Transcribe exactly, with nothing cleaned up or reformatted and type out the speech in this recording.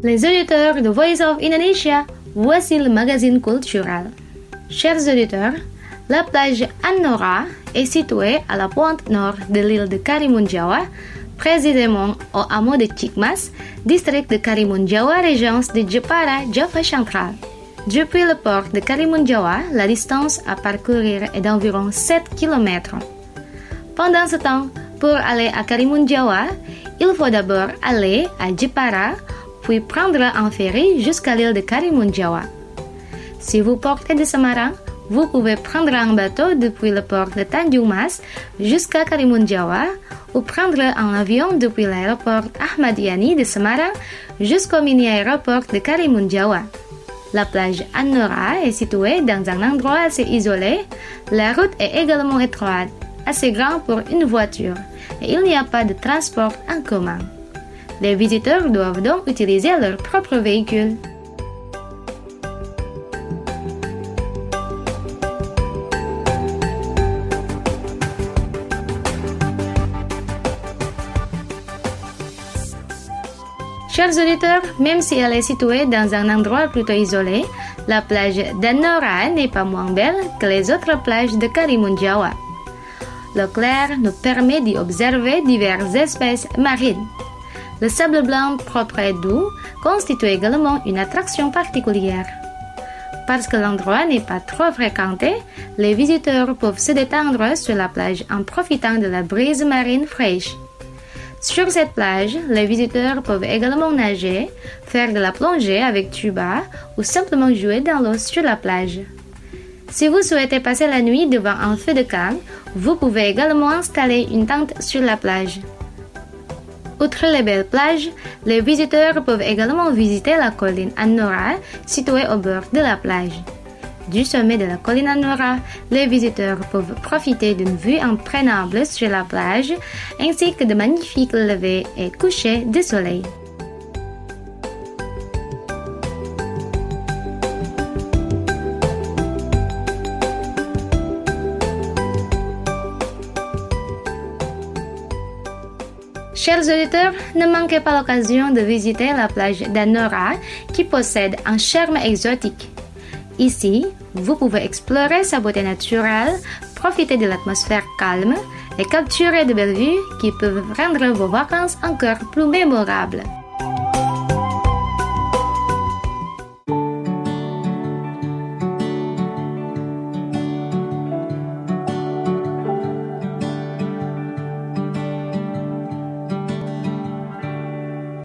Les auditeurs de Voice of Indonesia, voici le magazine culturel. Chers auditeurs, la plage An-Nora est située à la pointe nord de l'île de Karimun Jawa, précisément au hameau de Cikmas, district de Karimun Jawa, région de Jepara, Java central. Depuis le port de Karimun Jawa, la distance à parcourir est d'environ sept kilomètres. Pendant ce temps, pour aller à Karimun Jawa, il faut d'abord aller à Jepara, puis prendre un ferry jusqu'à l'île de Karimun Jawa. Si vous partez de Semarang, vous pouvez prendre un bateau depuis le port de Tanjung Mas jusqu'à Karimun Jawa ou prendre un avion depuis l'aéroport Ahmad Yani de Semarang jusqu'au mini-aéroport de Karimun Jawa. La plage An-Nora est située dans un endroit assez isolé. La route est également étroite, assez grande pour une voiture, et il n'y a pas de transport en commun. Les visiteurs doivent donc utiliser leur propre véhicule. Chers auditeurs, même si elle est située dans un endroit plutôt isolé, la plage d'An-Nora n'est pas moins belle que les autres plages de Karimun Jawa. L'eau claire nous permet d'y observer diverses espèces marines. Le sable blanc propre et doux constitue également une attraction particulière. Parce que l'endroit n'est pas trop fréquenté, les visiteurs peuvent se détendre sur la plage en profitant de la brise marine fraîche. Sur cette plage, les visiteurs peuvent également nager, faire de la plongée avec tuba ou simplement jouer dans l'eau sur la plage. Si vous souhaitez passer la nuit devant un feu de camp, vous pouvez également installer une tente sur la plage. Outre les belles plages, les visiteurs peuvent également visiter la colline An-Nora située au bord de la plage. Du sommet de la colline An-Nora, les visiteurs peuvent profiter d'une vue imprenable sur la plage ainsi que de magnifiques levées et couchers de soleil. Chers auditeurs, ne manquez pas l'occasion de visiter la plage d'An-Nora qui possède un charme exotique. Ici, vous pouvez explorer sa beauté naturelle, profiter de l'atmosphère calme et capturer de belles vues qui peuvent rendre vos vacances encore plus mémorables.